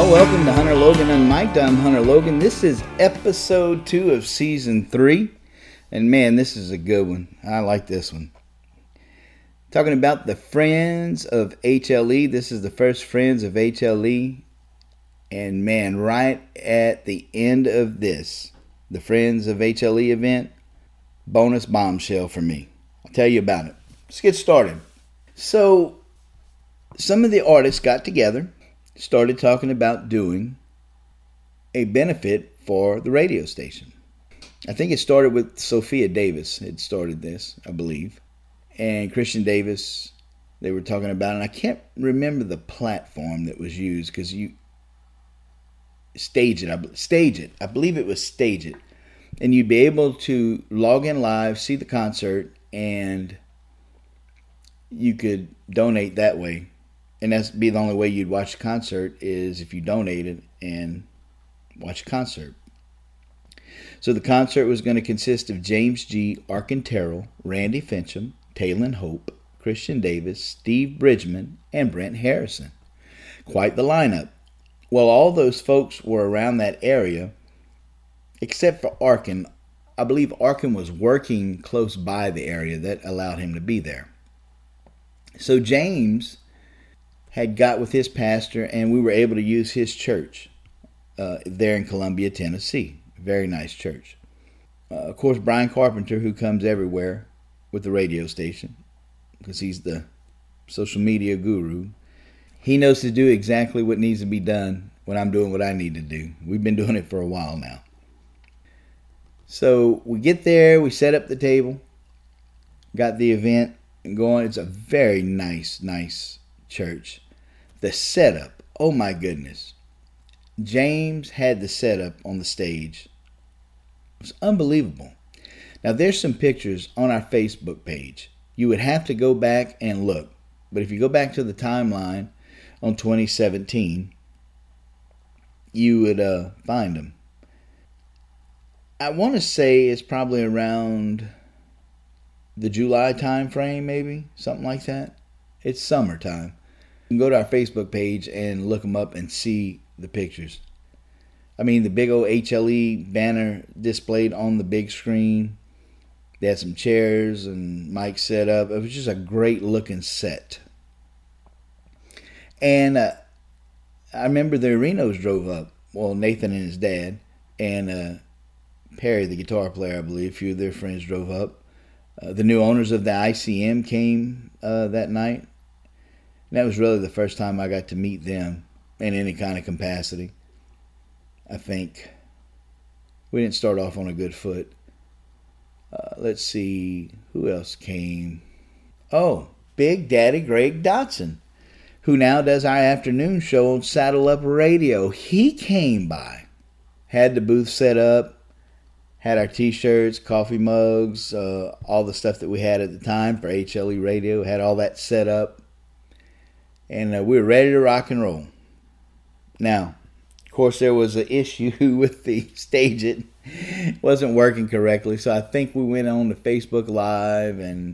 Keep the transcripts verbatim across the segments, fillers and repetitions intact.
welcome to Hunter Logan Unmiked. I'm Hunter Logan. This is episode two of season three. And man, this is a good one. I like this one. Talking about the Friends of H L E. This is the first Friends of H L E. And man, right at the end of this, the Friends of H L E event, bonus bombshell for me. I'll tell you about it. Let's get started. So, some of the artists got together, started talking about doing a benefit for the radio station. I think it started with Sophia Davis. It started this, I believe. And Christian Davis, they were talking about, and I can't remember the platform that was used because you stage it. I, stage it. I believe it was Stage It. And you'd be able to log in live, see the concert, and you could donate that way. And that's be the only way you'd watch the concert is if you donated and watch a concert. So the concert was going to consist of James G. Arcantero, Randy Fincham, Taylor Hope, Christian Davis, Steve Bridgman, and Brent Harrison. Quite the lineup. Well, all those folks were around that area, except for Arkin. I believe Arkin was working close by the area that allowed him to be there. So James had got with his pastor, and we were able to use his church uh, there in Columbia, Tennessee. Very nice church. Uh, of course, Brian Carpenter, who comes everywhere with the radio station, because he's the social media guru, he knows to do exactly what needs to be done when I'm doing what I need to do. We've been doing it for a while now. So we get there, we set up the table, got the event going. It's a very nice, nice church. The setup, oh my goodness. James had the setup on the stage. It was unbelievable. Now there's some pictures on our Facebook page. You would have to go back and look. But if you go back to the timeline on twenty seventeen, you would uh, find them. I want to say it's probably around the July time frame, maybe, something like that. It's summertime. You can go to our Facebook page and look them up and see the pictures. I mean, the big old H L E banner displayed on the big screen. They had some chairs and mics set up. It was just a great looking set. And uh, I remember the Arenos drove up. Well, Nathan and his dad. And uh, Perry, the guitar player, I believe. A few of their friends drove up. Uh, the new owners of the I C M came uh, that night. And that was really the first time I got to meet them in any kind of capacity. I think we didn't start off on a good foot. Uh, let's see, who else came? Oh, Big Daddy Greg Dotson, who now does our afternoon show on Saddle Up Radio. He came by, had the booth set up, had our t-shirts, coffee mugs, uh, all the stuff that we had at the time for H L E Radio, had all that set up. And uh, we were ready to rock and roll. Now, of course, there was an issue with the Stage It. It wasn't working correctly. So I think we went on to Facebook Live and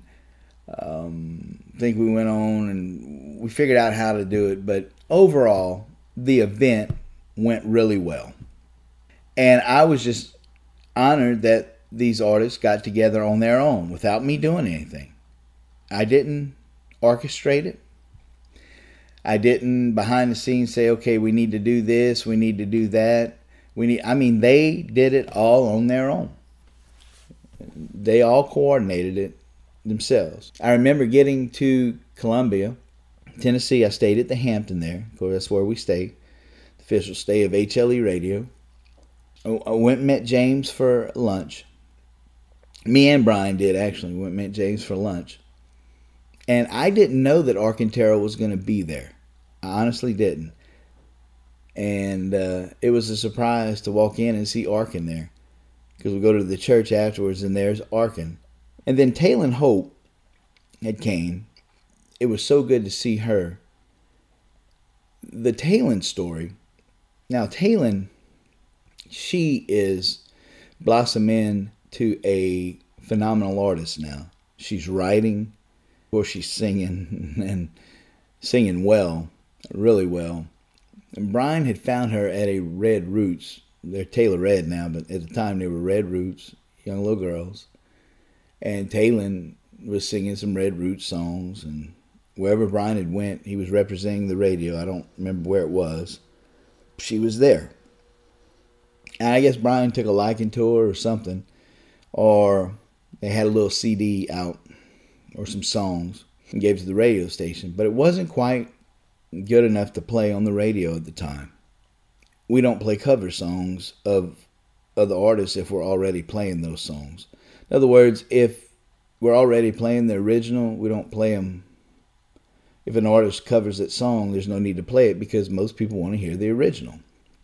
um, I think we went on and we figured out how to do it. But overall, the event went really well. And I was just honored that these artists got together on their own without me doing anything. I didn't orchestrate it. I didn't behind the scenes say, okay, we need to do this, we need to do that. We need. I mean, they did it all on their own. They all coordinated it themselves. I remember getting to Columbia, Tennessee. I stayed at the Hampton there. Of course, that's where we stay. The official stay of H L E Radio. I went and met James for lunch. Me and Brian did, actually. We went and met James for lunch. And I didn't know that Arcantero was going to be there. I honestly didn't. And uh, it was a surprise to walk in and see Arkin there. Because we go to the church afterwards and there's Arkin. And then Taylor Hope had came. It was so good to see her. The Taylor story. Now Taylor, she is blossoming to a phenomenal artist now. She's writing. Of course, she's singing and singing well, really well. And Brian had found her at a Red Roots. They're Taylor Red now, but at the time they were Red Roots, young little girls. And Taylor was singing some Red Roots songs, and wherever Brian had went, he was representing the radio. I don't remember where it was. She was there. And I guess Brian took a liking to her or something, or they had a little C D out or some songs and gave it to the radio station. But it wasn't quite good enough to play on the radio at the time. We don't play cover songs of other artists if we're already playing those songs. In other words, if we're already playing the original, we don't play them. If an artist covers that song, there's no need to play it because most people want to hear the original.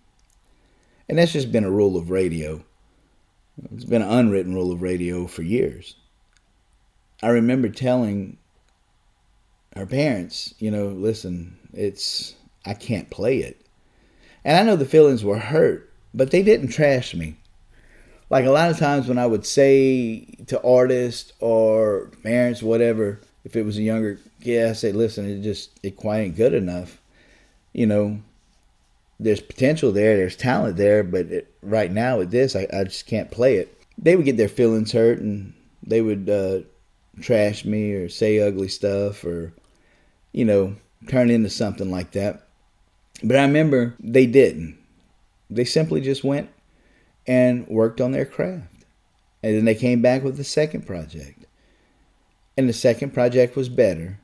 And that's just been a rule of radio. It's been an unwritten rule of radio for years. I remember telling her parents, you know, listen, it's, I can't play it. And I know the feelings were hurt, but they didn't trash me. Like a lot of times when I would say to artists or parents, whatever, if it was a younger kid, I say, listen, it just, it quite ain't good enough. You know, there's potential there, there's talent there, but it, right now with this, I, I just can't play it. They would get their feelings hurt and they would uh, trash me or say ugly stuff or, you know, turn into something like that. But I remember they didn't. They simply just went and worked on their craft. And then they came back with the second project. And the second project was better.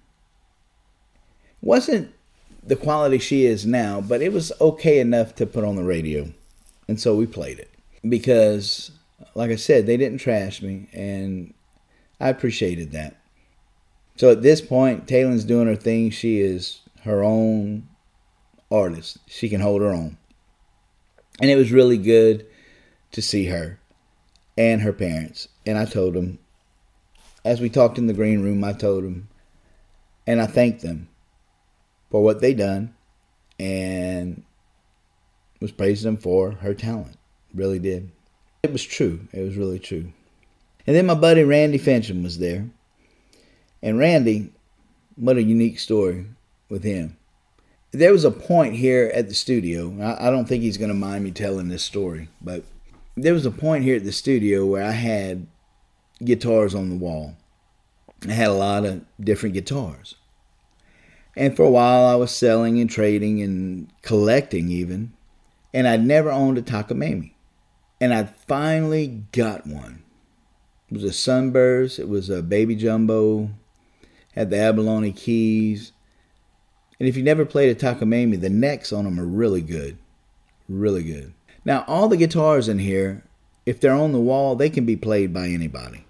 Wasn't the quality she is now, but it was okay enough to put on the radio. And so we played it. Because, like I said, they didn't trash me, and I appreciated that. So at this point, Taylor's doing her thing. She is her own artist. She can hold her own. And it was really good to see her and her parents. And I told them, as we talked in the green room, I told them, and I thanked them for what they done and was praising them for her talent. Really did. It was true. It was really true. And then my buddy Randy Fincham was there. And Randy, what a unique story with him. There was a point here at the studio. I don't think he's going to mind me telling this story, but there was a point here at the studio where I had guitars on the wall. I had a lot of different guitars. And for a while I was selling and trading and collecting even. And I'd never owned a Takamine. And I finally got one. It was a Sunburst. It was a Baby Jumbo. Had the abalone keys. And if you never played a Takamine, the necks on them are really good. Really good. Now, all the guitars in here, if they're on the wall, they can be played by anybody.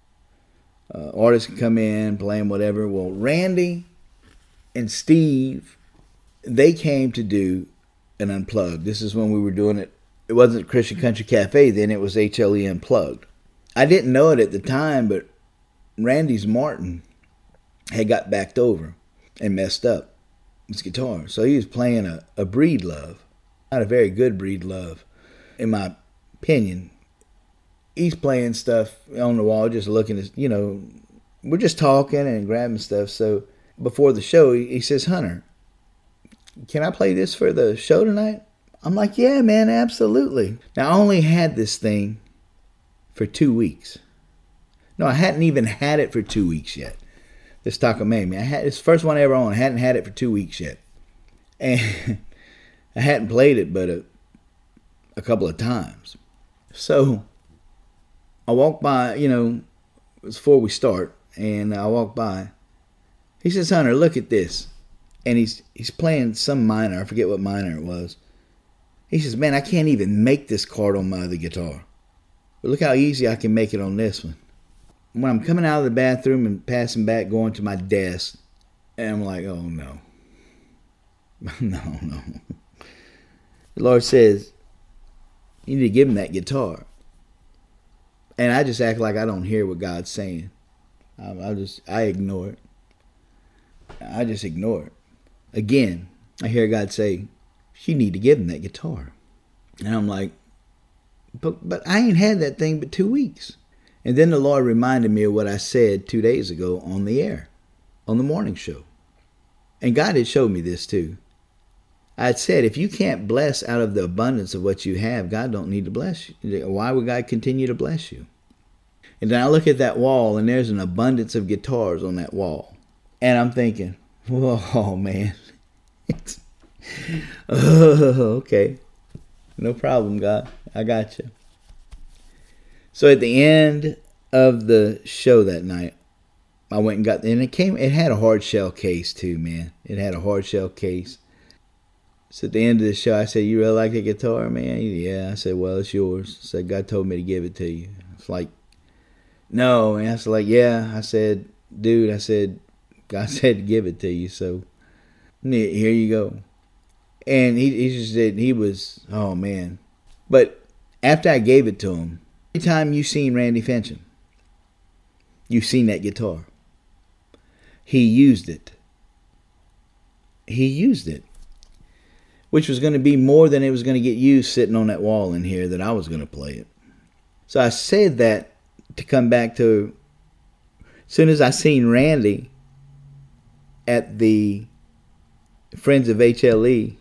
Uh, artists can come in, play them, whatever. Well, Randy and Steve, they came to do an Unplugged. This is when we were doing it. It wasn't Christian Country Cafe then. It was H L E Unplugged. I didn't know it at the time, but Randy's Martin had got backed over and messed up his guitar. So he was playing a, a Breedlove. Not a very good Breedlove, in my opinion. He's playing stuff on the wall, just looking at, you know, we're just talking and grabbing stuff. So before the show, he, he says, Hunter, can I play this for the show tonight? I'm like, yeah, man, absolutely. Now, I only had this thing for two weeks. No, I hadn't even had it for two weeks yet. This Takamine. I had, it's the first one I ever owned. I hadn't had it for two weeks yet. And I hadn't played it but a, a couple of times. So I walked by, you know, it was before we start, and I walked by. He says, Hunter, look at this. And he's he's playing some minor. I forget what minor it was. He says, man, I can't even make this chord on my other guitar. But look how easy I can make it on this one. When I'm coming out of the bathroom and passing back, going to my desk, and I'm like, oh, no. no, no. The Lord says, you need to give him that guitar. And I just act like I don't hear what God's saying. I, I just, I ignore it. I just ignore it. Again, I hear God say, you need to give him that guitar. And I'm like, but, but I ain't had that thing but two weeks. And then the Lord reminded me of what I said two days ago on the air, on the morning show. And God had showed me this too. I said, if you can't bless out of the abundance of what you have, God don't need to bless you. Why would God continue to bless you? And then I look at that wall, and there's an abundance of guitars on that wall. And I'm thinking, whoa, man. Oh, okay. No problem, God. I got you. So at the end of the show that night, I went and got, and it came, it had a hard shell case too, man. It had a hard shell case. So at the end of the show, I said, you really like the guitar, man? Yeah. I said, well, it's yours. I said, God told me to give it to you. It's like, no. And I was like, yeah. I said, dude, I said, God said to give it to you. So here you go. And he, he just said, he was, oh, man. But after I gave it to him, every time you seen Randy Fincham, you've seen that guitar. He used it. He used it. Which was going to be more than it was going to get used sitting on that wall in here that I was going to play it. So I said that to come back to, as soon as I seen Randy at the Friends of H L E,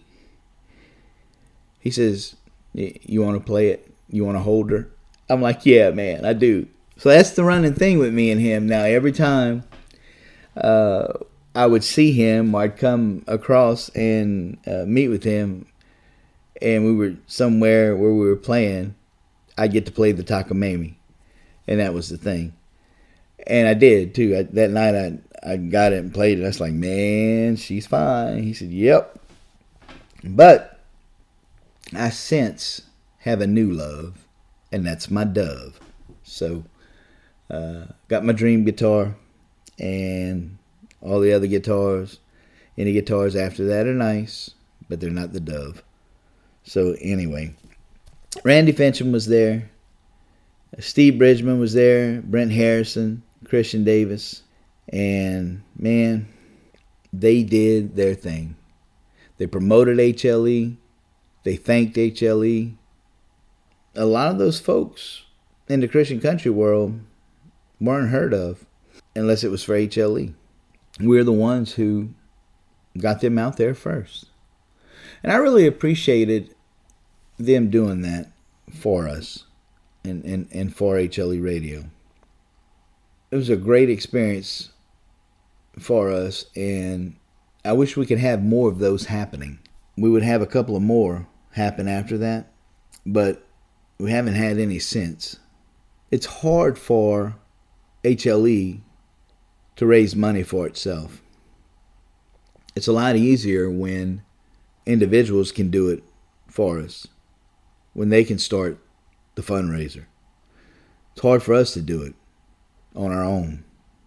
he says, you want to play it? You want to hold her? I'm like, yeah, man, I do. So that's the running thing with me and him. Now, every time uh, I would see him, or I'd come across and uh, meet with him, and we were somewhere where we were playing, I'd get to play the Takamine. And that was the thing. And I did, too. I, that night, I, I got it and played it. I was like, man, she's fine. He said, yep. But I since have a new love, and that's my Dove. So, uh, got my dream guitar, and all the other guitars, any guitars after that are nice, but they're not the Dove. So, anyway, Randy Fincham was there. Steve Bridgman was there. Brent Harrison, Christian Davis. And, man, they did their thing. They promoted H L E. They thanked H L E. A lot of those folks in the Christian country world weren't heard of unless it was for H L E. We're the ones who got them out there first. And I really appreciated them doing that for us and, and, and for H L E Radio. It was a great experience for us, and I wish we could have more of those happening. We would have a couple of more happen after that, but we haven't had any since. It's hard for H L E to raise money for itself. It's a lot easier when individuals can do it for us, when they can start the fundraiser. It's hard for us to do it on our own.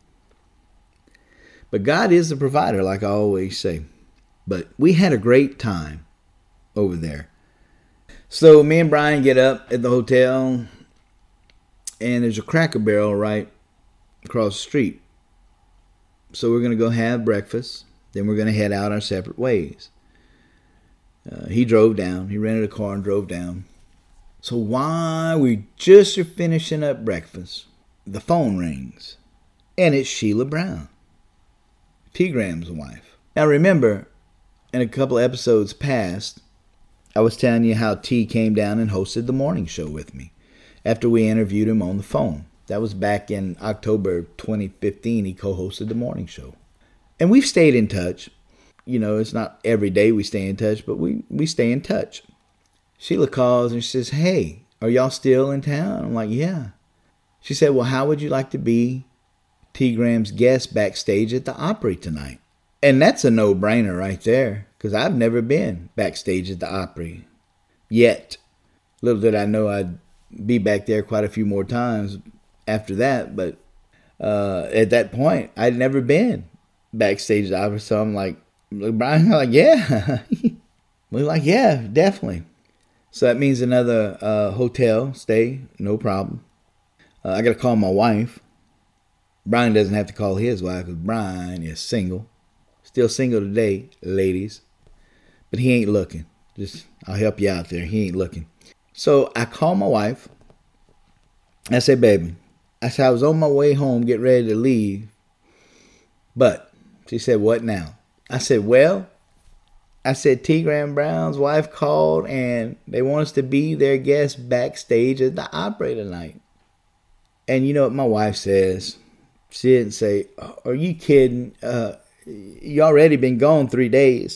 But God is the provider, like I always say. But we had a great time over there. So me and Brian get up at the hotel, and there's a Cracker Barrel right across the street. So we're going to go have breakfast. Then we're going to head out our separate ways. Uh, he drove down. He rented a car and drove down. So while we just are finishing up breakfast, the phone rings. And it's Sheila Brown, T. Graham's wife. Now remember, in a couple of episodes past, I was telling you how T came down and hosted the morning show with me after we interviewed him on the phone. That was back in October twenty fifteen. He co-hosted the morning show. And we've stayed in touch. You know, it's not every day we stay in touch, but we, we stay in touch. Sheila calls and she says, hey, are y'all still in town? I'm like, yeah. She said, well, how would you like to be T. Graham's guest backstage at the Opry tonight? And that's a no-brainer right there, because I've never been backstage at the Opry yet. Little did I know I'd be back there quite a few more times after that, but uh, at that point, I'd never been backstage at the Opry, so I'm like, Brian, like, yeah. We're like, yeah, definitely. So that means another uh, hotel stay, no problem. Uh, I got to call my wife. Brian doesn't have to call his wife because Brian is single. Still single today, ladies. But he ain't looking. Just, I'll help you out there. He ain't looking. So I call my wife. I said, baby, I said, I was on my way home, getting ready to leave. But she said, what now? I said, well, I said T. Graham Brown's wife called and they want us to be their guest backstage at the Opry tonight. And you know what my wife says? She didn't say, are you kidding? Uh, you already been gone three days.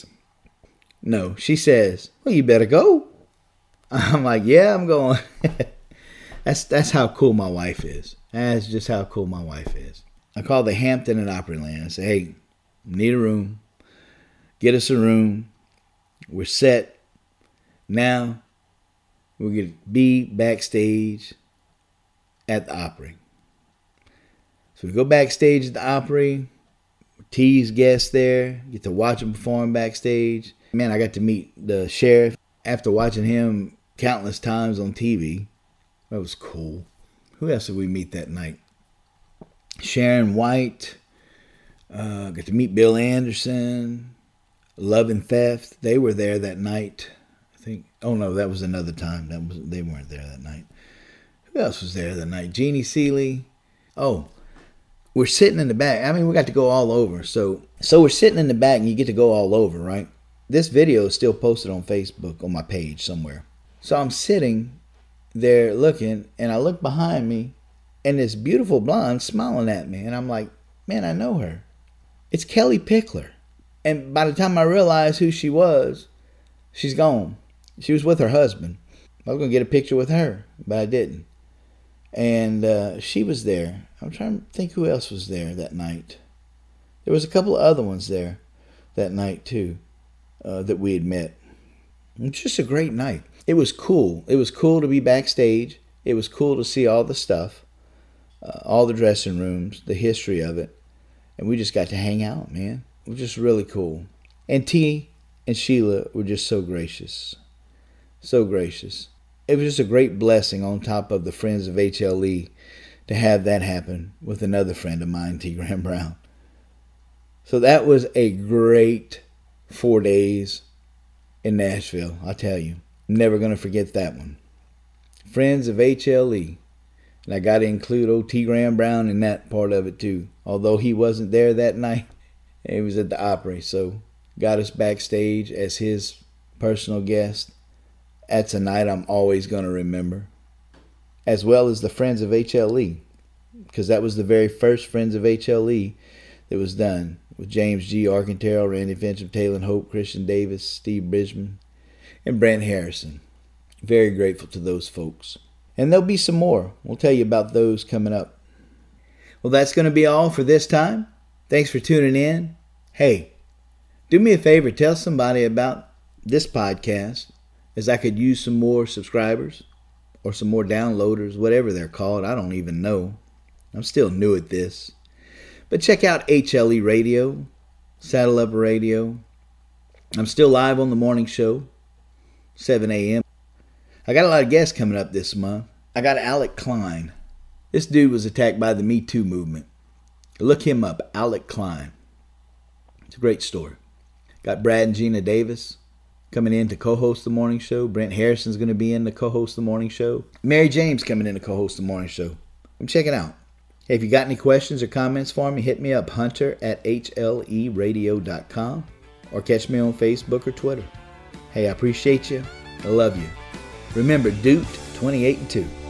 No, she says, well, you better go. I'm like, yeah, I'm going. that's that's how cool my wife is. That's just how cool my wife is. I called the Hampton at Opryland. I said, hey, need a room. Get us a room. We're set. Now we're going to be backstage at the Opry. So we go backstage at the Opry. T's guests there. Get to watch him perform backstage. Man, I got to meet the sheriff after watching him countless times on T V. That was cool. Who else did we meet that night? Sharon White. Uh, got to meet Bill Anderson. Love and Theft. They were there that night. I think. Oh no, that was another time. That was they weren't there that night. Who else was there that night? Jeannie Seeley. Oh, we're sitting in the back. I mean, we got to go all over. So, so we're sitting in the back, and you get to go all over, right? This video is still posted on Facebook on my page somewhere. So I'm sitting there looking, and I look behind me, and this beautiful blonde smiling at me, and I'm like, man, I know her. It's Kelly Pickler. And by the time I realized who she was, she's gone. She was with her husband. I was going to get a picture with her, but I didn't. And uh, she was there. I'm trying to think who else was there that night. There was a couple of other ones there that night too uh, that we had met. It was just a great night. It was cool. It was cool to be backstage. It was cool to see all the stuff, uh, all the dressing rooms, the history of it. And we just got to hang out, man. It was just really cool. And T and Sheila were just so gracious. So gracious. It was just a great blessing on top of the Friends of H L E to have that happen with another friend of mine, T. Graham Brown. So that was a great four days in Nashville, I'll tell you. Never going to forget that one. Friends of H L E. And I got to include old T. Graham Brown in that part of it too. Although he wasn't there that night, he was at the Opry. So got us backstage as his personal guest. That's a night I'm always going to remember. As well as the Friends of H L E. Because that was the very first Friends of H L E that was done. With James G. Arcantero, Randy Fincham, Taylor Hope, Christian Davis, Steve Bridgman, and Brent Harrison. Very grateful to those folks. And there'll be some more. We'll tell you about those coming up. Well, that's going to be all for this time. Thanks for tuning in. Hey, do me a favor. Tell somebody about this podcast, as I could use some more subscribers or some more downloaders, whatever they're called. I don't even know. I'm still new at this. But check out H L E Radio, Saddle Up Radio. I'm still live on the morning show, seven a.m. I got a lot of guests coming up this month. I got Alec Klein. This dude was attacked by the Me Too movement. Look him up, Alec Klein. It's a great story. Got Brad and Gina Davis coming in to co-host the morning show. Brent Harrison's going to be in to co-host the morning show. Mary James coming in to co-host the morning show. Come check it out. Hey, if you got any questions or comments for me, hit me up, hunter at H L E radio dot com, or catch me on Facebook or Twitter. Hey, I appreciate you. I love you. Remember, Duke twenty-eight and two.